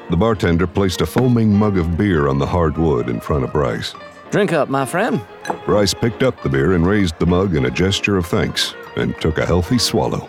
The bartender placed a foaming mug of beer on the hard wood in front of Bryce. Drink up, my friend. Bryce picked up the beer and raised the mug in a gesture of thanks and took a healthy swallow.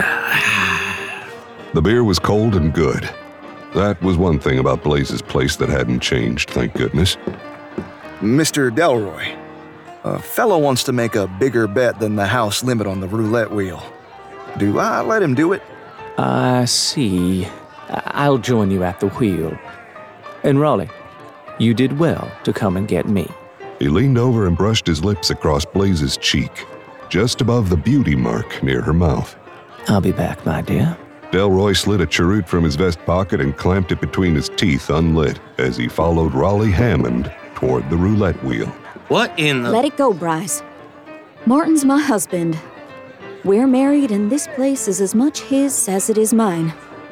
The beer was cold and good. That was one thing about Blaze's place that hadn't changed, thank goodness. Mr. Delroy, a fellow wants to make a bigger bet than the house limit on the roulette wheel. Do I let him do it? I see. I'll join you at the wheel. And Raleigh, you did well to come and get me. He leaned over and brushed his lips across Blaze's cheek, just above the beauty mark near her mouth. I'll be back, my dear. Delroy slid a cheroot from his vest pocket and clamped it between his teeth unlit as he followed Raleigh Hammond toward the roulette wheel. What in the... Let it go, Bryce. Martin's my husband. We're married, and this place is as much his as it is mine.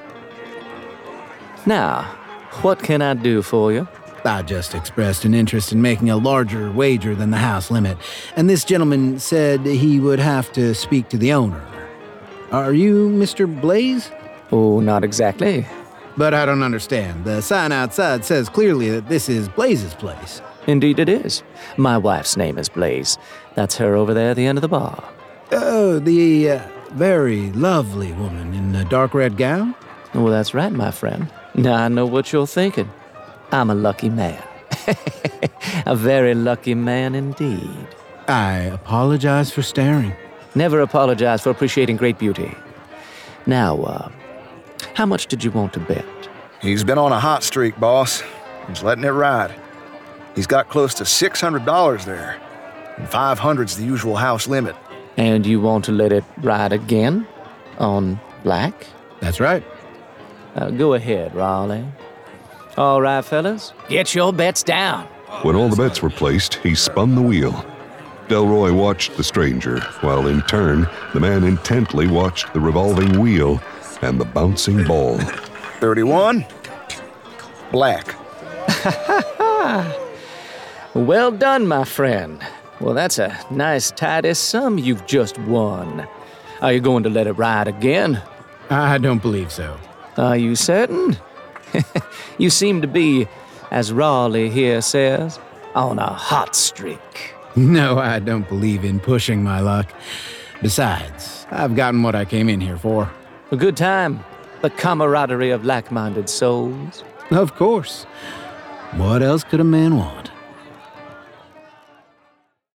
Now, what can I do for you? I just expressed an interest in making a larger wager than the house limit, and this gentleman said he would have to speak to the owner. Are you Mr. Blaze? Oh, not exactly. But I don't understand. The sign outside says clearly that this is Blaze's place. Indeed it is. My wife's name is Blaze. That's her over there at the end of the bar. Oh, the very lovely woman in the dark red gown? Well, that's right, my friend. Now I know what you're thinking. I'm a lucky man. A very lucky man indeed. I apologize for staring. Never apologize for appreciating great beauty. Now, how much did you want to bet? He's been on a hot streak, boss. He's letting it ride. He's got close to $600 there. And 500's the usual house limit. And you want to let it ride again? On black? That's right. Go ahead, Raleigh. All right, fellas, get your bets down. When all the bets were placed, he spun the wheel. Delroy watched the stranger, while in turn, the man intently watched the revolving wheel and the bouncing ball. 31. Black. Well done, my friend. Well, that's a nice, tidy sum you've just won. Are you going to let it ride again? I don't believe so. Are you certain? You seem to be, as Raleigh here says, on a hot streak. No, I don't believe in pushing my luck. Besides, I've gotten what I came in here for. A good time. The camaraderie of like-minded souls. Of course. What else could a man want?